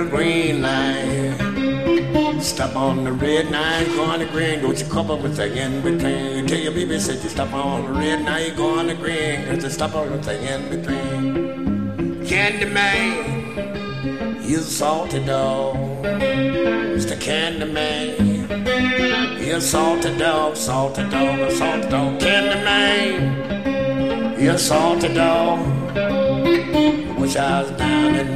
green line. Stop on the red line, go on the green. Don't you come up with the in between. Tell your baby said you stop on the red line, go on the green. Don't you stop on the in between. Candyman, he's a salty dog. Mr. Candyman, he's a salty dog, salty dog, a salty dog. Candyman, he's a salty dog. Wish I was down in